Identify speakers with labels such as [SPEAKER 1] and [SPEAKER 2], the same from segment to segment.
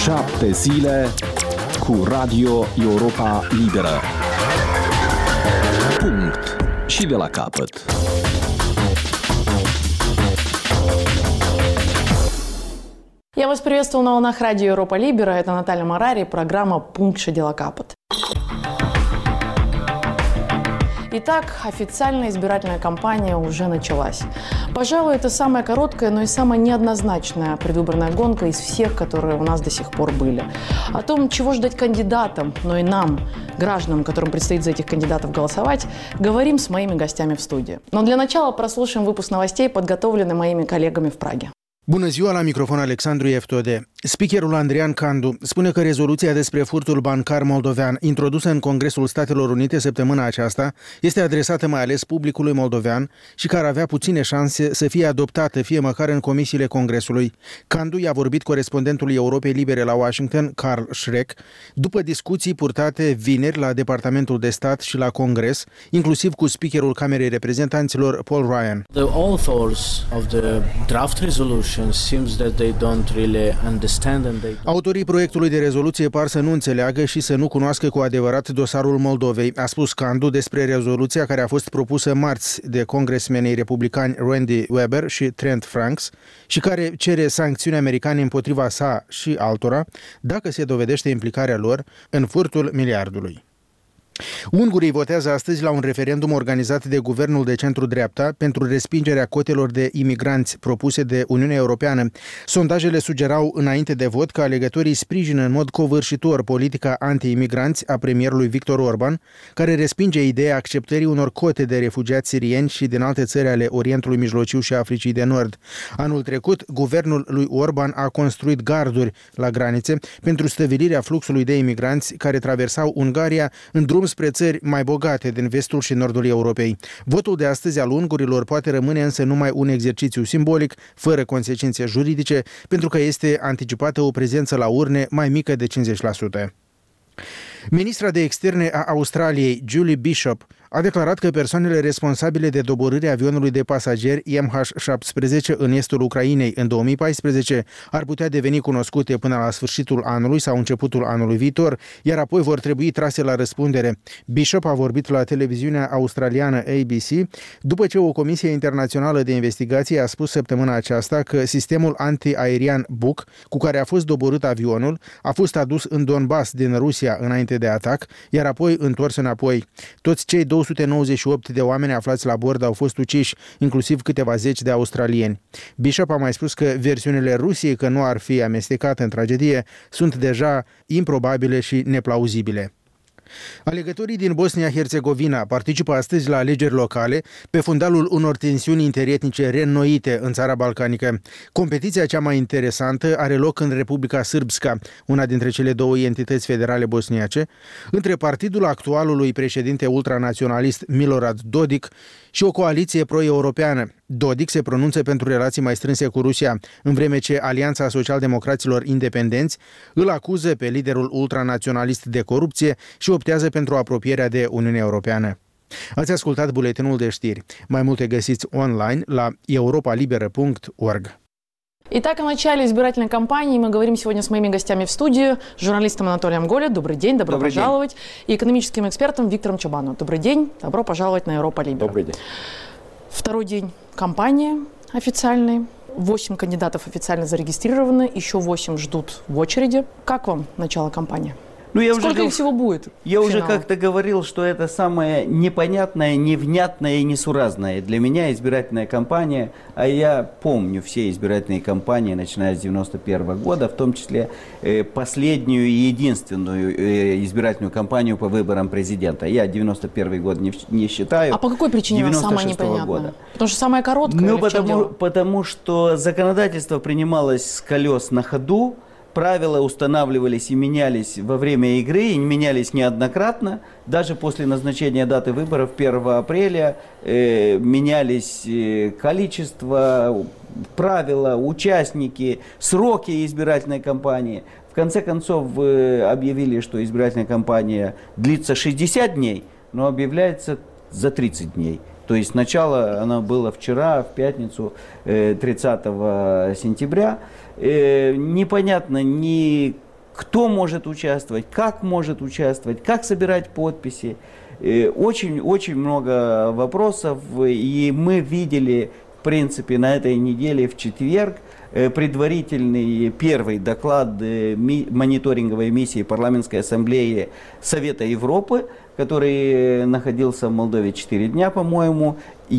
[SPEAKER 1] 7 zile cu Radio Europa Liberă. Punct. Și de la capăt.
[SPEAKER 2] Я вас приветствую на волнах Радио Европа Либера. Это Наталья Марари, программа «Пункт и дела капот». Итак, официальная избирательная кампания уже началась. Пожалуй, это самая короткая, но и самая неоднозначная предвыборная гонка из всех, которые у нас до сих пор были. О том, чего ждать кандидатам, но и нам, гражданам, которым предстоит за этих кандидатов голосовать, говорим с моими гостями в студии. Но для начала прослушаем выпуск новостей, подготовленный моими коллегами в Праге.
[SPEAKER 3] Bună ziua, la microfon Alexandru Eftode. Speakerul Andrian Candu spune că rezoluția despre furtul bancar moldovean introdusă în Congresul Statelor Unite săptămâna aceasta este adresată mai ales publicului moldovean și care avea puține șanse să fie adoptată, fie măcar în comisiile Congresului. Candu i-a vorbit corespondentului Europei Libere la Washington, Carl Schreck, după discuții purtate vineri la Departamentul de Stat și la Congres, inclusiv cu speakerul Camerei Reprezentanților, Paul Ryan.
[SPEAKER 4] The authors of the draft resolution seems that they don't really understand and they don't...
[SPEAKER 3] Autorii proiectului de rezoluție par să nu înțeleagă și să nu cunoască cu adevărat dosarul Moldovei, a spus Candu despre rezoluția care a fost propusă marți de congresmenii republicani Randy Weber și Trent Franks și care cere sancțiuni americane împotriva sa și altora dacă se dovedește implicarea lor în furtul miliardului. Ungurii votează astăzi la un referendum organizat de guvernul de centru-dreapta pentru respingerea cotelor de imigranți propuse de Uniunea Europeană. Sondajele sugerau înainte de vot că alegătorii sprijină în mod covârșitor politica anti-imigranți a premierului Viktor Orban, care respinge ideea acceptării unor cote de refugiați sirieni și din alte țări ale Orientului Mijlociu și Africii de Nord. Anul trecut, guvernul lui Orban a construit garduri la granițe pentru stăvilirea fluxului de imigranți care traversau Ungaria în drum spre țări mai bogate din vestul și nordul Europei. Votul de astăzi al ungurilor poate rămâne însă numai un exercițiu simbolic, fără consecințe juridice, pentru că este anticipată o prezență la urne mai mică de 50%. Ministra de Externe a Australiei, Julie Bishop, a declarat că persoanele responsabile de doborârea avionului de pasageri MH17 în estul Ucrainei în 2014 ar putea deveni cunoscute până la sfârșitul anului sau începutul anului viitor, iar apoi vor trebui trase la răspundere. Bishop a vorbit la televiziunea australiană ABC după ce o comisie internațională de investigație a spus săptămâna aceasta că sistemul antiaerian Buk, cu care a fost doborât avionul, a fost adus în Donbass din Rusia înainte de atac, iar apoi întors înapoi. Toți cei 298 de oameni aflați la bord au fost uciși, inclusiv câteva zeci de australieni. Bishop a mai spus că versiunile Rusiei că nu ar fi amestecate în tragedie sunt deja improbabile și neplauzibile. Alegătorii din Bosnia-Herzegovina participă astăzi la alegeri locale pe fundalul unor tensiuni interetnice reînnoite în țara balcanică. Competiția cea mai interesantă are loc în Republica Srpska, una dintre cele două entități federale bosniace, între partidul actualului președinte ultranaționalist Milorad Dodik și o coaliție pro-europeană. Dodik se pronunță pentru relații mai strânse cu Rusia, în vreme ce Alianța Social-Democraților Independenți îl acuză pe liderul ultranaționalist de corupție și optează pentru apropierea de Uniunea Europeană. Ați ascultat buletinul de știri. Mai multe găsiți online la europalibera.org.
[SPEAKER 2] Итак, о начале избирательной кампании мы говорим сегодня с моими гостями в студии, журналистом Анатолием Голе. Добрый день, добро пожаловать. И экономическим экспертом Виктором Чабановым. Добрый день, добро пожаловать на Европа Либера.
[SPEAKER 5] Добрый день.
[SPEAKER 2] Второй день кампании официальной. 8 кандидатов официально зарегистрированы, еще 8 ждут в очереди. Как вам начало кампании? Сколько их всего будет?
[SPEAKER 5] Я уже как-то говорил, что это самая непонятная, невнятная и несуразная для меня избирательная кампания. А я помню все избирательные кампании, начиная с 1991 года, в том числе последнюю и единственную избирательную кампанию по выборам президента. Я 91 год не считаю.
[SPEAKER 2] А по какой причине она самая непонятная? Года. Потому что самая короткая?
[SPEAKER 5] Потому что законодательство принималось с колес на ходу. Правила устанавливались и менялись во время игры, и менялись неоднократно. Даже после назначения даты выборов 1 апреля менялись количество, правила, участники, сроки избирательной кампании. В конце концов объявили, что избирательная кампания длится 60 дней, но объявляется за 30 дней. То есть начало оно было вчера, в пятницу, 30 сентября. Непонятно ни кто может участвовать, как собирать подписи. Очень много вопросов, и мы видели, в принципе, на этой неделе в четверг предварительный первый доклад мониторинговой миссии Парламентской ассамблеи Совета Европы, который находился в Молдове 4 дня, по-моему,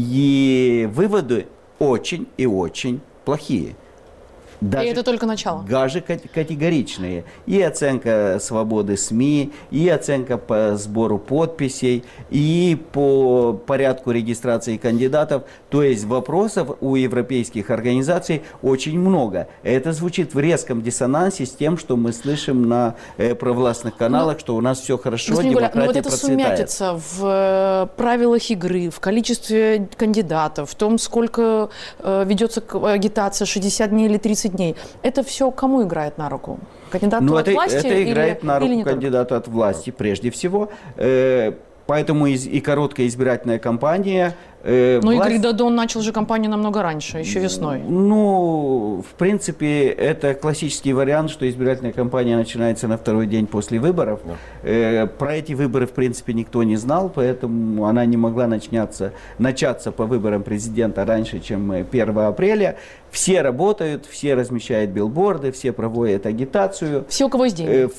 [SPEAKER 5] и выводы очень и очень плохие.
[SPEAKER 2] Даже и это только начало.
[SPEAKER 5] Даже категоричные. И оценка свободы СМИ, и оценка по сбору подписей, и по порядку регистрации кандидатов. То есть вопросов у европейских организаций очень много. Это звучит в резком диссонансе с тем, что мы слышим на провластных каналах, что у нас все хорошо, демократия
[SPEAKER 2] вот это
[SPEAKER 5] процветает.
[SPEAKER 2] сумятица в правилах игры, в количестве кандидатов, в том, сколько ведется агитация, 60 дней или 30 дней. Это все кому играет на руку? Кандидату от власти?
[SPEAKER 5] Это играет на руку кандидату
[SPEAKER 2] только?
[SPEAKER 5] от власти прежде всего. Поэтому и короткая избирательная кампания.
[SPEAKER 2] Но Игорь Дадон начал же кампанию намного раньше, еще весной.
[SPEAKER 5] Ну, в принципе, это классический вариант, что избирательная кампания начинается на второй день после выборов. Да. Про эти выборы, в принципе, никто не знал, поэтому она не могла начаться по выборам президента раньше, чем 1 апреля. Все работают, все размещают билборды, все проводят агитацию.
[SPEAKER 2] Все, у кого есть деньги.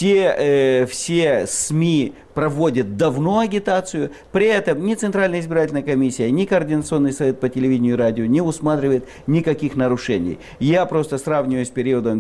[SPEAKER 5] Все СМИ проводят давно агитацию. При этом ни Центральная избирательная комиссия, ни Координационный совет по телевидению и радио не усматривает никаких нарушений. Я просто сравниваю с периодом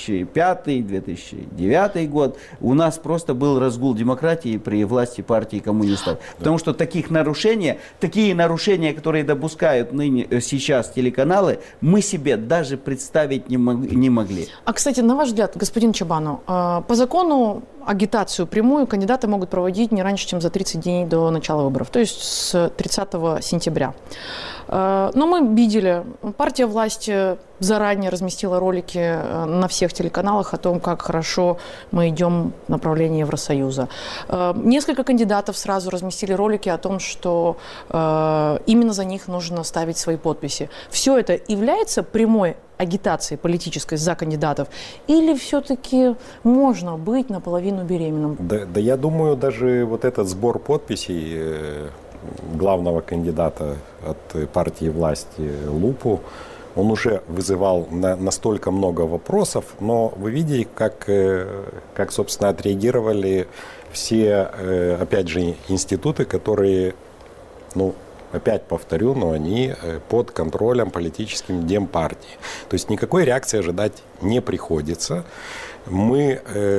[SPEAKER 5] 2005-2009 год. У нас просто был разгул демократии при власти партии коммунистов. Потому что такие нарушения, которые допускают сейчас телеканалы, мы себе даже представить не могли.
[SPEAKER 2] А, кстати, на ваш взгляд, господин Чабану, по закону агитацию прямую кандидаты могут проводить не раньше, чем за 30 дней до начала выборов, то есть с 30 сентября. Но мы видели, партия власти заранее разместила ролики на всех телеканалах о том, как хорошо мы идем в направлении Евросоюза. Несколько кандидатов сразу разместили ролики о том, что именно за них нужно ставить свои подписи. Все это является прямой агитации политической за кандидатов? Или все-таки можно быть наполовину беременным?
[SPEAKER 6] Да, я думаю, даже вот этот сбор подписей главного кандидата от партии власти Лупу, он уже вызывал настолько много вопросов, но вы видите, как собственно, отреагировали все, опять же, институты, которые, опять повторю, но они под контролем политическим Демпартии. То есть никакой реакции ожидать не приходится. Мы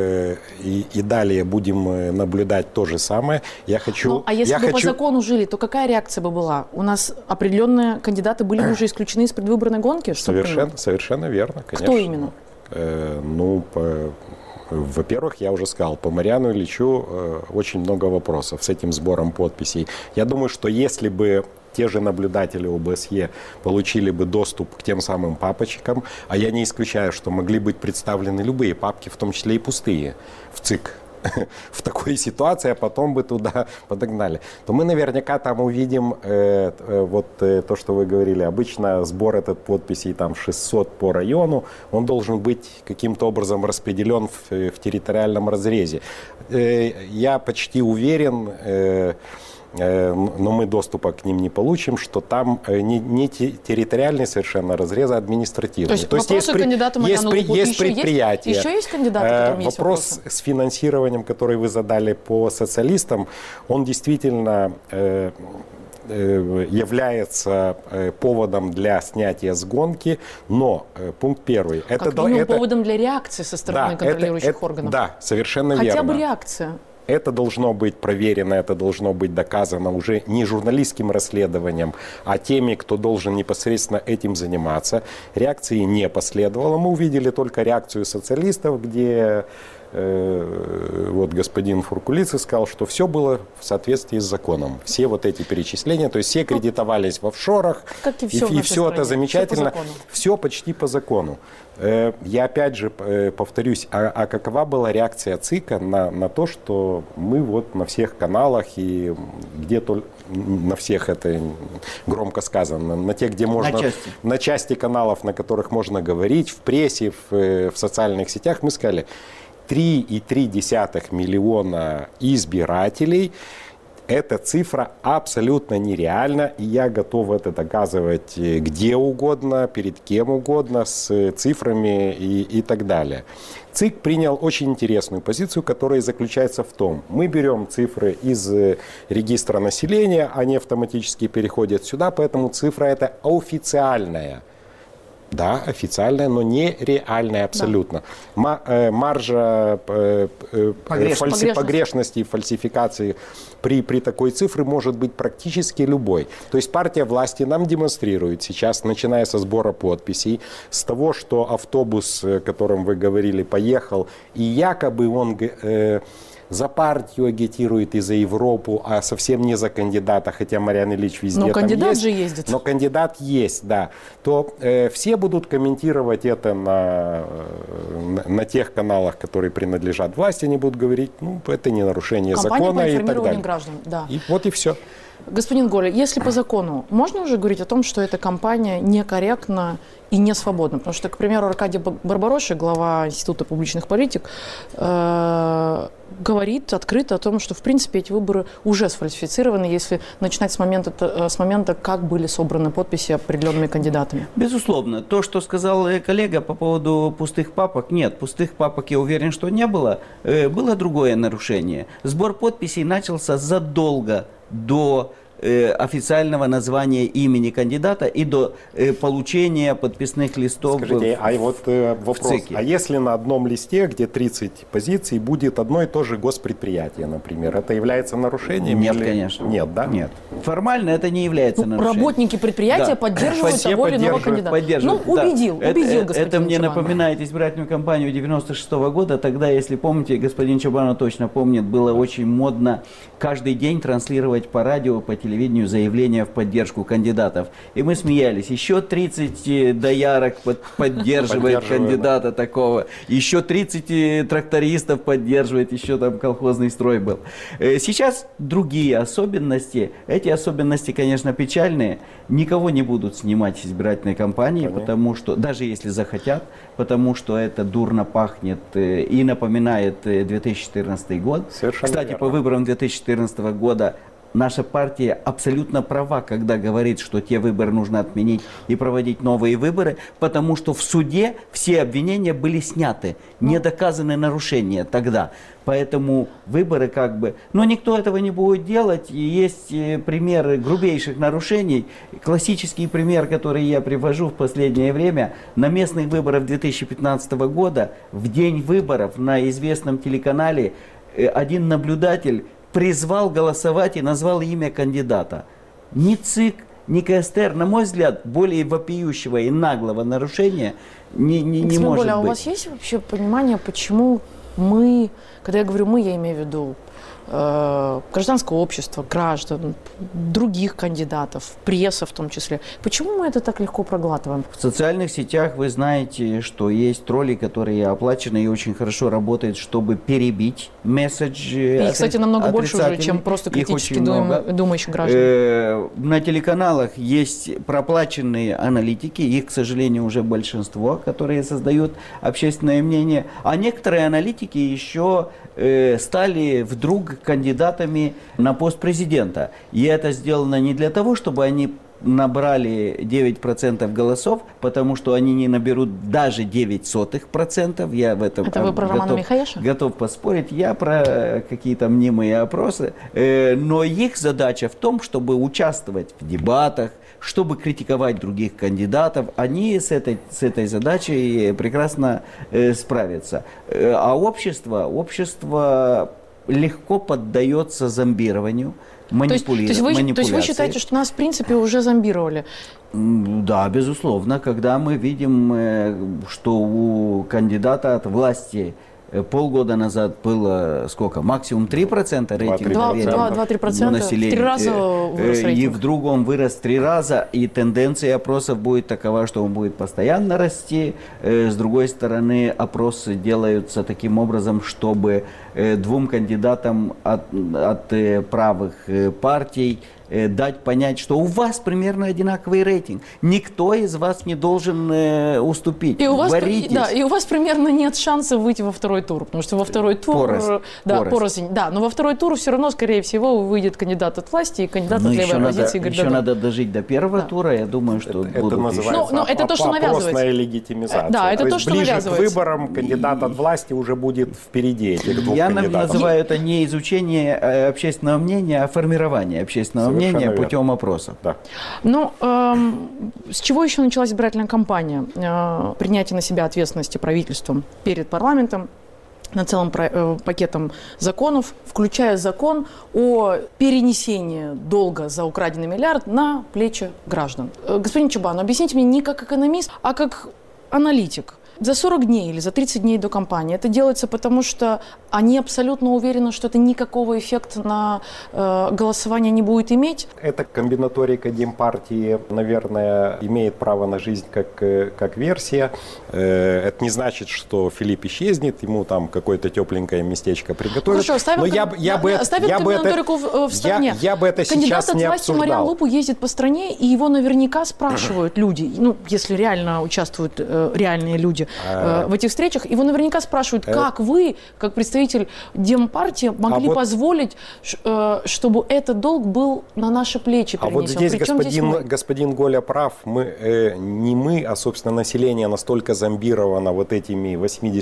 [SPEAKER 6] и далее будем наблюдать то же самое.
[SPEAKER 2] А если бы по закону жили, то какая реакция бы была? У нас определенные кандидаты были бы уже исключены из предвыборной гонки?
[SPEAKER 6] Совершенно верно, конечно.
[SPEAKER 2] Кто именно?
[SPEAKER 6] Во-первых, я уже сказал, по Марьяну Ильичу очень много вопросов с этим сбором подписей. Я думаю, что если бы те же наблюдатели ОБСЕ получили бы доступ к тем самым папочкам, а я не исключаю, что могли быть представлены любые папки, в том числе и пустые, в ЦИК, в такой ситуации, а потом бы туда подогнали, то мы наверняка там увидим то, что вы говорили. Обычно сбор этот подписей там 600 по району, он должен быть каким-то образом распределен в территориальном разрезе. Я почти уверен, но мы доступа к ним не получим, что там не территориальный совершенно разрез, а административный.
[SPEAKER 2] То есть вопросы к кандидату Марьяну Лупу
[SPEAKER 6] есть предприятия.
[SPEAKER 2] Еще есть кандидаты, которым есть
[SPEAKER 6] вопросы? Вопрос с финансированием, который вы задали по социалистам, он действительно является поводом для снятия с гонки, но пункт первый.
[SPEAKER 2] Поводом для реакции со стороны контролирующих органов.
[SPEAKER 6] Да, совершенно верно.
[SPEAKER 2] Хотя бы реакция.
[SPEAKER 6] Это должно быть проверено, это должно быть доказано уже не журналистским расследованием, а теми, кто должен непосредственно этим заниматься. Реакции не последовало. Мы увидели только реакцию социалистов, где господин Фуркулицы сказал, что все было в соответствии с законом. Все вот эти перечисления, то есть все кредитовались в офшорах, и все это замечательно, все почти по закону. Я опять же повторюсь, а какова была реакция ЦИКа на то, что мы вот на всех каналах и где-то на всех, это громко сказано, на тех, где можно, на части каналов, на которых можно говорить, в прессе, в социальных сетях, мы сказали, 3,3 миллиона избирателей. Эта цифра абсолютно нереальна, и я готов это доказывать где угодно, перед кем угодно, с цифрами и так далее. ЦИК принял очень интересную позицию, которая заключается в том, мы берем цифры из регистра населения, они автоматически переходят сюда, поэтому цифра эта официальная. Да, официальная, но не реальная абсолютно. Да. Маржа погрешности и фальсификации при такой цифре может быть практически любой. То есть партия власти нам демонстрирует сейчас, начиная со сбора подписей, с того, что автобус, о котором вы говорили, поехал, и якобы он за партию агитирует и за Европу, а совсем не за кандидата, хотя Марьян Ильич везде там есть.
[SPEAKER 2] Но кандидат же ездит.
[SPEAKER 6] Но кандидат есть, да. То все будут комментировать это на тех каналах, которые принадлежат власти, они будут говорить, ну, это не нарушение закона и так далее.
[SPEAKER 2] Граждан, да.
[SPEAKER 6] И вот и все.
[SPEAKER 2] Господин Голя, если по закону, можно уже говорить о том, что эта кампания некорректна и не свободна? Потому что, к примеру, Аркадий Барбароши, глава Института публичных политик, говорит открыто о том, что, в принципе, эти выборы уже сфальсифицированы, если начинать с момента, как были собраны подписи определенными кандидатами.
[SPEAKER 5] Безусловно. То, что сказал коллега по поводу пустых папок, нет, пустых папок, я уверен, что не было. Было другое нарушение. Сбор подписей начался задолго до официального названия имени кандидата и до получения подписных листов.
[SPEAKER 6] Скажите, а вот вопрос, ЦИКе. А если на одном листе, где 30 позиций, будет одно и то же госпредприятие, например, это является нарушением?
[SPEAKER 5] Нет, конечно.
[SPEAKER 6] Нет, да?
[SPEAKER 5] Нет. Формально это не является нарушением.
[SPEAKER 2] Работники предприятия поддерживают того или иного кандидата. Ну, убедил господин
[SPEAKER 5] Это мне
[SPEAKER 2] Чобанов.
[SPEAKER 5] напоминает избирательную кампанию 96-го года. Тогда, если помните, господин Чобанов точно помнит, было очень модно каждый день транслировать по радио, по телевидению заявления в поддержку кандидатов. И мы смеялись. Еще 30 доярок поддерживает кандидата такого. Еще 30 трактористов поддерживает. Еще там колхозный строй был. Сейчас другие особенности. Эти особенности, конечно, печальные. Никого не будут снимать с избирательной кампании, потому что, даже если захотят, потому что это дурно пахнет и напоминает 2014 год.
[SPEAKER 6] Совершенно
[SPEAKER 5] Кстати,
[SPEAKER 6] верно.
[SPEAKER 5] по выборам 2014 года наша партия абсолютно права, когда говорит, что те выборы нужно отменить и проводить новые выборы, потому что в суде все обвинения были сняты, не доказаны нарушения тогда. Поэтому выборы как бы... Но никто этого не будет делать. И есть примеры грубейших нарушений. Классический пример, который я привожу в последнее время. На местных выборах 2015 года, в день выборов на известном телеканале, один наблюдатель призвал голосовать и назвал имя кандидата. Ни ЦИК, ни КСТР, на мой взгляд, более вопиющего и наглого нарушения не может быть.
[SPEAKER 2] А у вас есть вообще понимание, почему мы, когда я говорю мы, я имею в виду гражданское общество, граждан, других кандидатов, пресса в том числе. Почему мы это так легко проглатываем?
[SPEAKER 5] В социальных сетях вы знаете, что есть тролли, которые оплачены и очень хорошо работают, чтобы перебить месседж.
[SPEAKER 2] И, кстати, намного больше уже, чем просто критически думающих граждан.
[SPEAKER 5] На телеканалах есть проплаченные аналитики, их, к сожалению, уже большинство, которые создают общественное мнение. А некоторые аналитики еще стали вдруг кандидатами на пост президента. И это сделано не для того, чтобы они набрали 9% голосов, потому что они не наберут даже 0,09%. Я в этом
[SPEAKER 2] это вы про Романа Михаеша?
[SPEAKER 5] Готов поспорить. Я про какие-то мнимые опросы. Но их задача в том, чтобы участвовать в дебатах, чтобы критиковать других кандидатов. Они с этой задачей прекрасно справятся. А общество легко поддается зомбированию, манипуляции.
[SPEAKER 2] То есть вы считаете, что нас в принципе уже зомбировали?
[SPEAKER 5] Да, безусловно. Когда мы видим, что у кандидата от власти полгода назад было сколько? Максимум 3% рейтинга
[SPEAKER 2] 2-3%,
[SPEAKER 5] населения.
[SPEAKER 2] В 3 раза вырос рейтинг.
[SPEAKER 5] И вдруг он вырос 3 раза, и тенденция опросов будет такова, что он будет постоянно расти. С другой стороны, опросы делаются таким образом, чтобы двум кандидатам от правых партий дать понять, что у вас примерно одинаковый рейтинг. Никто из вас не должен уступить.
[SPEAKER 2] И у вас,
[SPEAKER 5] Боритесь.
[SPEAKER 2] да, и у вас примерно нет шансов выйти во второй тур, потому что во второй тур... Порознь. Да, но во второй тур все равно, скорее всего, выйдет кандидат от власти и кандидат от левой оппозиции Игорь Додон.
[SPEAKER 5] Еще надо дожить до первого тура, я думаю, что
[SPEAKER 6] это называется
[SPEAKER 2] это то, что навязывается.
[SPEAKER 6] Легитимизация.
[SPEAKER 2] Да, это то, что
[SPEAKER 6] ближе
[SPEAKER 2] навязывается.
[SPEAKER 6] к выборам кандидат от власти уже будет впереди этих двух кандидатов.
[SPEAKER 5] Я называю это не изучение общественного мнения, а формирование общественного мнения путем опросов. Да.
[SPEAKER 2] Ну, с чего еще началась избирательная кампания? Принятие на себя ответственности правительством перед парламентом, над целым пакетом законов, включая закон о перенесении долга за украденный миллиард на плечи граждан. Господин Чубан, объясните мне не как экономист, а как аналитик. За 40 дней или за 30 дней до кампании это делается потому, что они абсолютно уверены, что это никакого эффекта на голосование не будет иметь?
[SPEAKER 6] Эта комбинаторика Демпартии, наверное, имеет право на жизнь как версия. Это не значит, что Филипп исчезнет, ему там какое-то тепленькое местечко приготовят.
[SPEAKER 2] Хорошо, оставим комбинаторику в стороне.
[SPEAKER 6] Я бы это сейчас не обсуждал.
[SPEAKER 2] Кандидат от власти Мариан Лупу ездит по стране, и его наверняка спрашивают люди, ну, если реально участвуют реальные люди в этих встречах, его наверняка спрашивают, как вы, как представитель Демпартии, могли позволить, чтобы этот долг был на наши плечи перенесен.
[SPEAKER 6] А вот здесь господин Голя прав. Не мы, а, собственно, население настолько зомбировано вот этими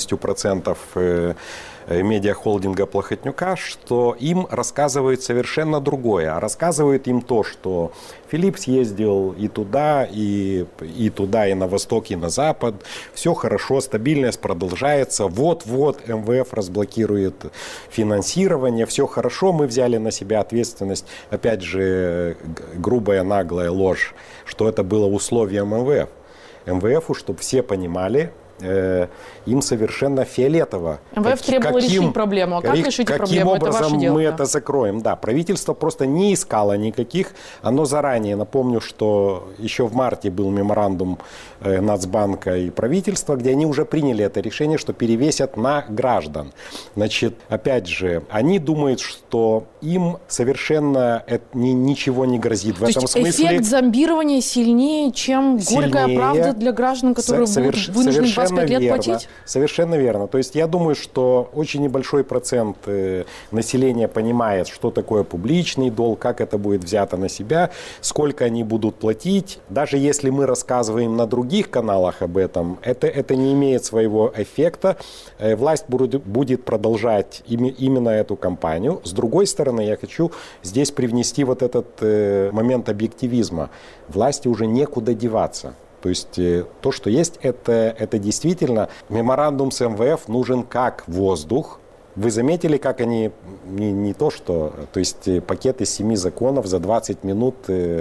[SPEAKER 6] 80% медиахолдинга Плохотнюка, что им рассказывают совершенно другое. А рассказывают им то, что Филипп съездил и туда, и на восток, и на запад. Все хорошо, стабильность продолжается. Вот-вот МВФ разблокирует финансирование. Все хорошо, мы взяли на себя ответственность. Опять же, грубая, наглая ложь, что это было условием МВФ. МВФу, чтобы все понимали, им совершенно фиолетово.
[SPEAKER 2] МВФ требовал решить проблему. А как решить проблему?
[SPEAKER 6] Каким образом
[SPEAKER 2] это ваше дело,
[SPEAKER 6] мы это закроем? Да, правительство просто не искало никаких. Оно заранее, напомню, что еще в марте был меморандум Нацбанка и правительства, где они уже приняли это решение, что перевесят на граждан. Значит, опять же, они думают, что им совершенно ничего не грозит. В этом смысле
[SPEAKER 2] эффект зомбирования сильнее, чем горькая правда для граждан, которые будут вынуждены 25 лет платить?
[SPEAKER 6] Совершенно верно. То есть я думаю, что очень небольшой процент населения понимает, что такое публичный долг, как это будет взято на себя, сколько они будут платить. Даже если мы рассказываем на других каналах об этом, это не имеет своего эффекта. Власть будет продолжать именно эту кампанию. С другой стороны, я хочу здесь привнести вот этот момент объективизма. Власти уже некуда деваться. То есть то, что есть, это действительно меморандум с МВФ нужен как воздух. Вы заметили, как они не то что, то есть пакет из 7 законов за 20 минут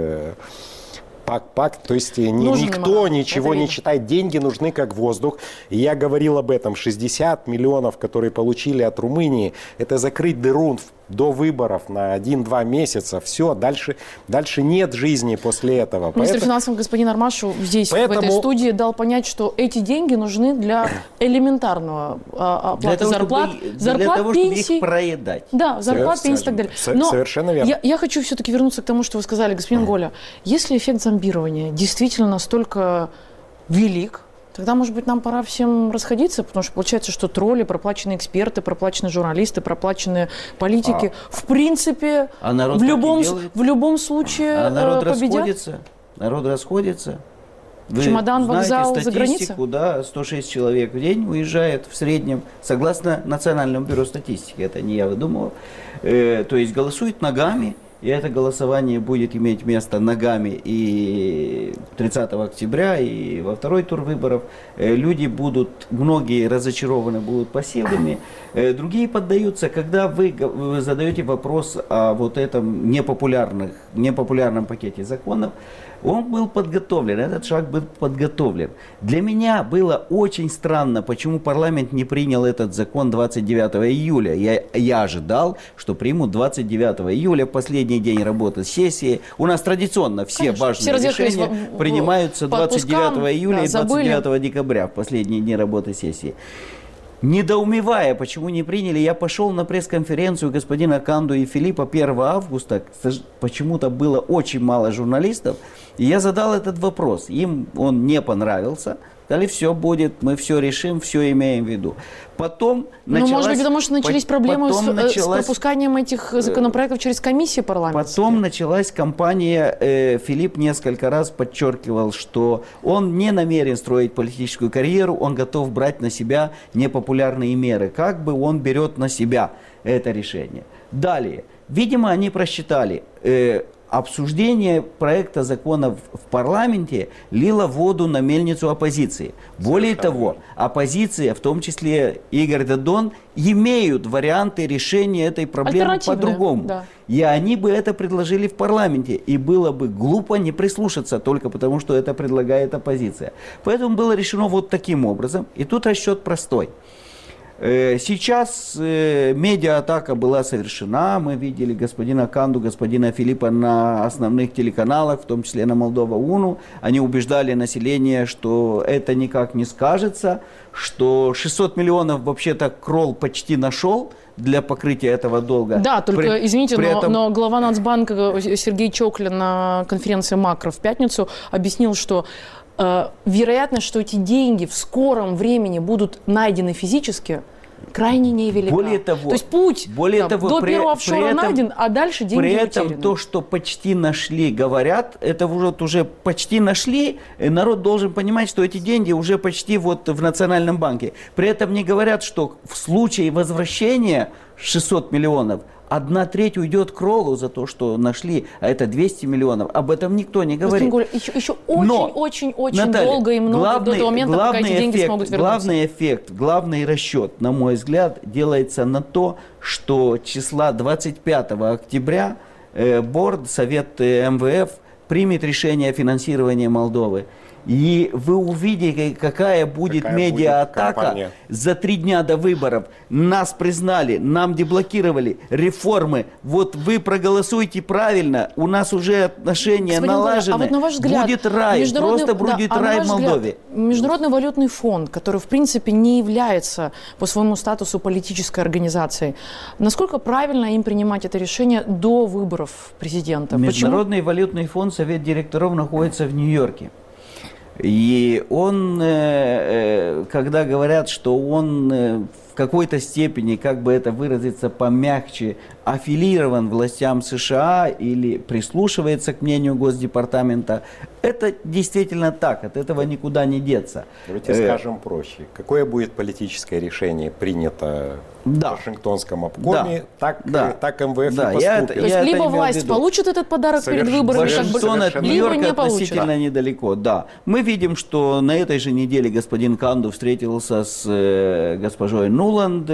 [SPEAKER 6] пак, то есть никто ничего не читает, деньги нужны как воздух. И я говорил об этом, 60 миллионов, которые получили от Румынии, это закрыть дыру до выборов на 1-2 месяца. Все, дальше нет жизни после этого.
[SPEAKER 2] Министр финансов господин Армашу здесь, в этой студии, дал понять, что эти деньги нужны для элементарного оплаты зарплат,
[SPEAKER 5] для того,
[SPEAKER 2] пенсий.
[SPEAKER 5] Чтобы их проедать.
[SPEAKER 2] Да, зарплат, пенсий и так далее. Но
[SPEAKER 6] совершенно верно.
[SPEAKER 2] Я хочу все-таки вернуться к тому, что вы сказали, господин Голя. Если эффект зомбирования действительно настолько велик, тогда, может быть, нам пора всем расходиться, потому что получается, что тролли, проплаченные эксперты, проплаченные журналисты, проплаченные политики, в принципе, в любом случае победят.
[SPEAKER 5] Народ расходится. Вы
[SPEAKER 2] чемодан, вокзал, за границей?
[SPEAKER 5] Да, 106 человек в день уезжает в среднем, согласно Национальному бюро статистики, это не я выдумывал, то есть голосуют ногами. И это голосование будет иметь место ногами и 30 октября, и во второй тур выборов. Люди многие разочарованы будут посевами, другие поддаются. Когда вы задаете вопрос о вот этом непопулярном пакете законов, он был подготовлен, этот шаг был подготовлен. Для меня было очень странно, почему парламент не принял этот закон 29 июля. Я ожидал, что примут 29 июля, последний день работы сессии. У нас традиционно все важные решения принимаются 29 июля и 29 декабря, в последние дни работы сессии. Недоумевая, почему не приняли, я пошел на пресс-конференцию господина Канду и Филиппа 1 августа. Почему-то было очень мало журналистов. И я задал этот вопрос. Им он не понравился. Сказали, все будет, мы все решим, все имеем в виду. Потом началась...
[SPEAKER 2] может быть, потому что начались проблемы с пропусканием этих законопроектов через комиссии парламентские.
[SPEAKER 5] Потом началась кампания. Филипп несколько раз подчеркивал, что он не намерен строить политическую карьеру, он готов брать на себя непопулярные меры. Как бы он берет на себя это решение. Далее. Видимо, они просчитали... Обсуждение проекта закона в парламенте лило воду на мельницу оппозиции. Более того, оппозиция, в том числе Игорь Додон, имеют варианты решения этой проблемы по-другому. Да. И они бы это предложили в парламенте. И было бы глупо не прислушаться только потому, что это предлагает оппозиция. Поэтому было решено вот таким образом. И тут расчет простой. Сейчас медиа-атака была совершена. Мы видели господина Канду, господина Филиппа на основных телеканалах, в том числе на Молдова-Уну. Они убеждали население, что это никак не скажется, что 600 миллионов вообще-то Кролл почти нашел для покрытия этого долга.
[SPEAKER 2] Да, только, извините, но глава Нацбанка Сергей Чоклин на конференции «Макро» в пятницу объяснил, что вероятность, что эти деньги в скором времени будут найдены физически, крайне невелика.
[SPEAKER 5] Более того,
[SPEAKER 2] то есть путь до первого офшора найден, а дальше деньги
[SPEAKER 5] утеряны.
[SPEAKER 2] При этом
[SPEAKER 5] то, что почти нашли, говорят, это уже почти нашли, и народ должен понимать, что эти деньги уже почти вот в Национальном банке. При этом не говорят, что в случае возвращения 600 миллионов, 1/3 уйдет Кроллу за то, что нашли, а это 200 миллионов. Об этом никто не говорит.
[SPEAKER 2] Еще очень долго и много до того момента, пока эти деньги смогут вернуться.
[SPEAKER 5] Главный расчет, на мой взгляд, делается на то, что числа 25 октября Борд, Совет МВФ примет решение о финансировании Молдовы. И вы увидите, какая будет медиа-атака за 3 дня до выборов. Нас признали, нам деблокировали реформы. Вот вы проголосуйте правильно, у нас уже отношения налажены. А вот на ваш взгляд, будет рай, просто будет рай в Молдове.
[SPEAKER 2] Международный валютный фонд, который в принципе не является по своему статусу политической организацией, насколько правильно им принимать это решение до выборов президента?
[SPEAKER 5] Международный валютный фонд, совет директоров находится в Нью-Йорке. И он, когда говорят, что он в какой-то степени, как бы это выразиться помягче, аффилирован властям США или прислушивается к мнению Госдепартамента, это действительно так, от этого никуда не деться.
[SPEAKER 6] Давайте скажем проще. Какое будет политическое решение принято в Вашингтонском обкоме, так МВФ и поступит.
[SPEAKER 2] То есть либо власть получит этот подарок перед выборами,
[SPEAKER 5] Вашингтон от Нью-Йорка относительно недалеко. Да. Мы видим, что на этой же неделе господин Канду встретился с госпожой Нуланд,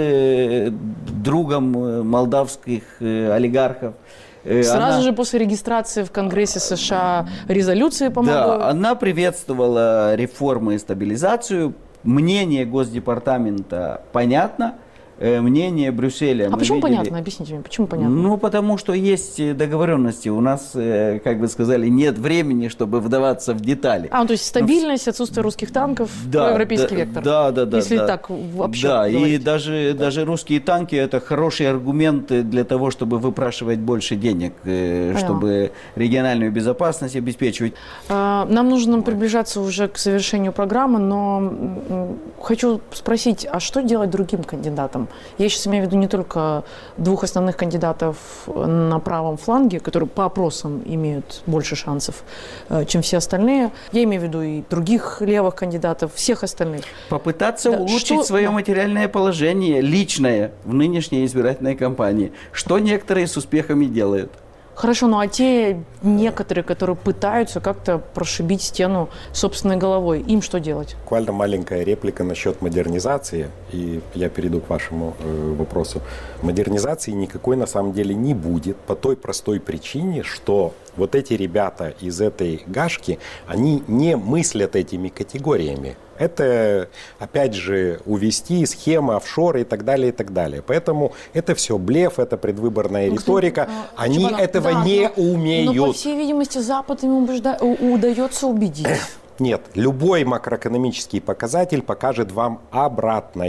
[SPEAKER 5] другом молдавских олигархов.
[SPEAKER 2] Сразу же после регистрации в Конгрессе США резолюции по Молдове.
[SPEAKER 5] Да, она приветствовала реформы и стабилизацию. Мнение Госдепартамента понятно. Мнение Брюсселя.
[SPEAKER 2] А почему понятно? Объясните мне, почему понятно?
[SPEAKER 5] Ну, потому что есть договоренности. У нас, как вы сказали, нет времени, чтобы вдаваться в детали.
[SPEAKER 2] То есть стабильность, отсутствие русских танков, европейский вектор.
[SPEAKER 5] Да.
[SPEAKER 2] Если так вообще
[SPEAKER 5] говорить. И даже русские танки – это хороший аргумент для того, чтобы выпрашивать больше денег, чтобы региональную безопасность обеспечивать.
[SPEAKER 2] Нам нужно приближаться уже к завершению программы, но хочу спросить, а что делать другим кандидатам? Я сейчас имею в виду не только 2 основных кандидатов на правом фланге, которые по опросам имеют больше шансов, чем все остальные. Я имею в виду и других левых кандидатов, всех остальных.
[SPEAKER 5] Попытаться улучшить свое материальное положение, личное, в нынешней избирательной кампании, что некоторые с успехами делают.
[SPEAKER 2] Хорошо, а те некоторые, которые пытаются как-то прошибить стену собственной головой, им что делать?
[SPEAKER 6] Буквально маленькая реплика насчет модернизации, и я перейду к вашему вопросу. Модернизации никакой на самом деле не будет по той простой причине, что вот эти ребята из этой гашки, они не мыслят этими категориями. Это, опять же, увести схемы, офшоры и так далее, и так далее. Поэтому это все блеф, это предвыборная риторика. Они этого не умеют.
[SPEAKER 2] Но, по всей видимости, Запад им удается убедить.
[SPEAKER 6] Нет, любой макроэкономический показатель покажет вам обратное.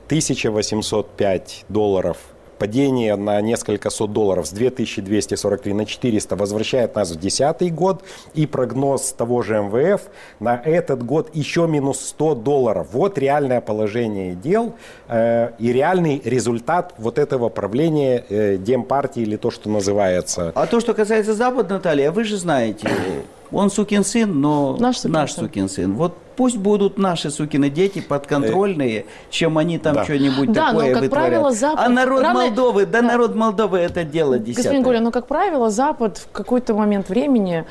[SPEAKER 6] $1805. Падение на несколько сот долларов с 2243 на 400 возвращает нас в 2010 год. И прогноз того же МВФ на этот год еще минус $100. Вот реальное положение дел и реальный результат вот этого правления Демпартии, или то, что называется.
[SPEAKER 5] А то, что касается Запада, Наталья, вы же знаете, он сукин сын, но наш сукин сын. Вот пусть будут наши сукины дети подконтрольные, чем они там что-нибудь такое
[SPEAKER 2] но, как правило,
[SPEAKER 5] вытворят.
[SPEAKER 2] Запад...
[SPEAKER 5] А народ Молдовы, народ Молдовы это дело десятое.
[SPEAKER 2] Господин Голя, но, как правило, Запад в какой-то момент времени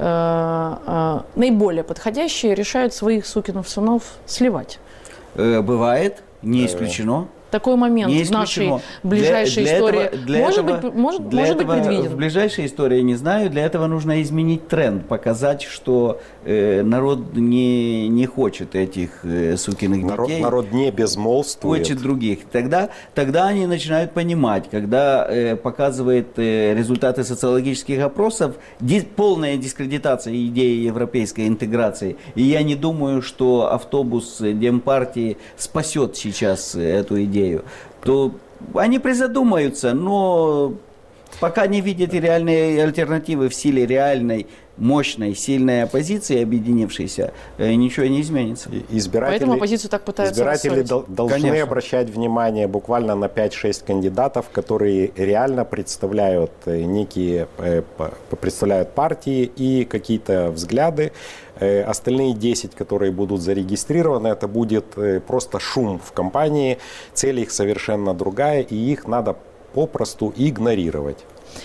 [SPEAKER 2] наиболее подходящие решают своих сукиных сынов сливать.
[SPEAKER 5] Бывает, не исключено.
[SPEAKER 2] Такой момент в нашей ближайшей истории может быть предвиден?
[SPEAKER 5] В ближайшей истории не знаю. Для этого нужно изменить тренд, показать, что народ не хочет этих сукиных детей.
[SPEAKER 6] Народ не безмолвствует.
[SPEAKER 5] Хочет других. Тогда они начинают понимать, когда показывает результаты социологических опросов, полная дискредитация идеи европейской интеграции. И я не думаю, что автобус Демпартии спасет сейчас эту идею. То они призадумаются, но пока не видят реальные альтернативы в силе реальной, мощной, сильной оппозиции, объединившейся, ничего не изменится.
[SPEAKER 2] Поэтому оппозицию так пытаются
[SPEAKER 6] избиратели должны обращать внимание буквально на 5-6 кандидатов, которые реально представляют представляют партии и какие-то взгляды. Остальные 10, которые будут зарегистрированы, это будет просто шум в кампании. Цель их совершенно другая, и их надо попросту игнорировать.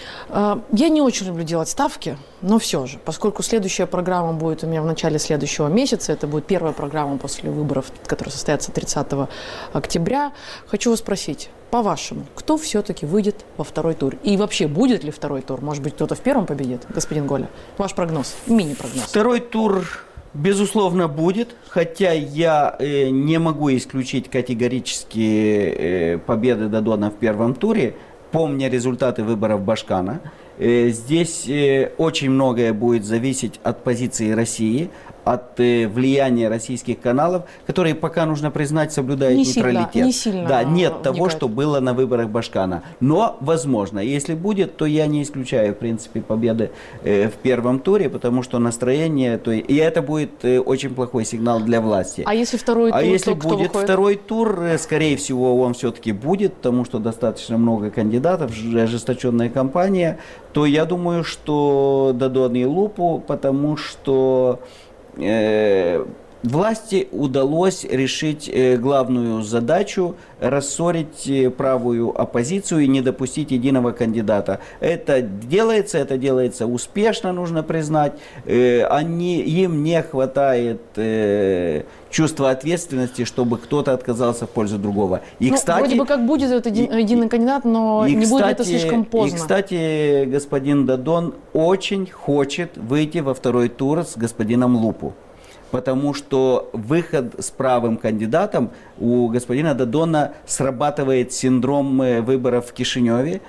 [SPEAKER 2] Я не очень люблю делать ставки, но все же, поскольку следующая программа будет у меня в начале следующего месяца, это будет первая программа после выборов, которая состоится 30 октября, хочу вас спросить, по-вашему, кто все-таки выйдет во второй тур? И вообще, будет ли второй тур? Может быть, кто-то в первом победит? Господин Голя, ваш прогноз, мини-прогноз.
[SPEAKER 5] Второй тур, безусловно, будет, хотя я не могу исключить категорически победы Додона в первом туре, помня результаты выборов Башкана. Здесь очень многое будет зависеть от позиции России, от влияния российских каналов, которые, пока нужно признать, соблюдают нейтралитет.
[SPEAKER 2] Не сильно
[SPEAKER 5] да, нет
[SPEAKER 2] вникают.
[SPEAKER 5] того, что было на выборах Башкана. Но, возможно, если будет, то я не исключаю, в принципе, победы в первом туре, потому что настроение, и это будет очень плохой сигнал для власти.
[SPEAKER 2] А если второй тур,
[SPEAKER 5] если
[SPEAKER 2] то
[SPEAKER 5] будет
[SPEAKER 2] кто выходит?
[SPEAKER 5] Второй тур, скорее всего, он все-таки будет, потому что достаточно много кандидатов, ожесточенная кампания, то я думаю, что Додон и Лупу, потому что власти удалось решить главную задачу – рассорить правую оппозицию и не допустить единого кандидата. Это делается успешно, нужно признать. Им не хватает чувства ответственности, чтобы кто-то отказался в пользу другого. И, кстати,
[SPEAKER 2] вроде бы как будет этот единый кандидат, но не будет это слишком поздно.
[SPEAKER 5] И, кстати, господин Додон очень хочет выйти во второй тур с господином Лупу. Потому что выход с правым кандидатом у господина Додона срабатывает синдром выборов в Кишиневе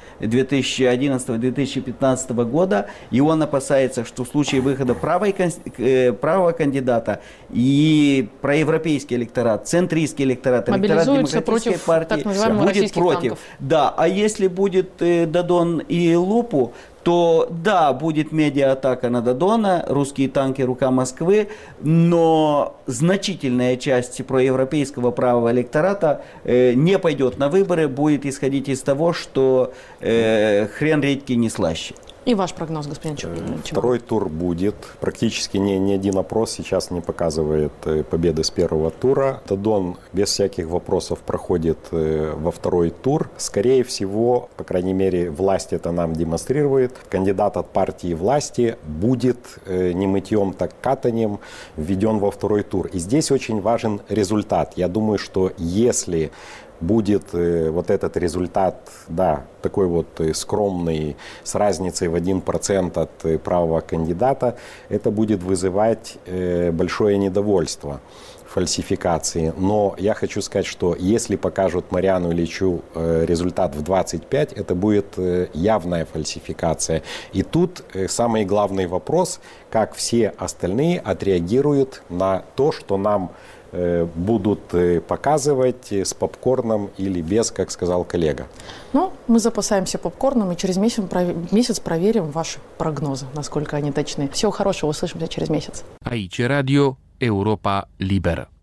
[SPEAKER 5] 2011-2015 года. И он опасается, что в случае выхода правого кандидата и проевропейский электорат, центристский электорат, электорат демократической партии будет против.
[SPEAKER 2] Танков.
[SPEAKER 5] Да, а если будет Додон и Лупу, то да, будет медиа-атака на Додона, русские танки, рука Москвы, но значительная часть проевропейского правого электората не пойдет на выборы, будет исходить из того, что хрен редьки не слаще.
[SPEAKER 2] И ваш прогноз, господин Чубилин?
[SPEAKER 6] Второй тур будет. Практически ни один опрос сейчас не показывает победы с первого тура. Додон без всяких вопросов проходит во второй тур. Скорее всего, по крайней мере, власть это нам демонстрирует. Кандидат от партии власти будет не мытьем, так катанием введен во второй тур. И здесь очень важен результат. Я думаю, что если будет вот этот результат, да, такой вот скромный, с разницей в 1% от правого кандидата, это будет вызывать большое недовольство фальсификации. Но я хочу сказать, что если покажут Мариану Ильичу результат в 25, это будет явная фальсификация. И тут самый главный вопрос, как все остальные отреагируют на то, что нам будут показывать с попкорном или без, как сказал коллега?
[SPEAKER 2] Ну, мы запасаемся попкорном и через месяц проверим ваши прогнозы, насколько они точны. Всего хорошего, услышимся через месяц.
[SPEAKER 1] Aici Radio Europa Liberă.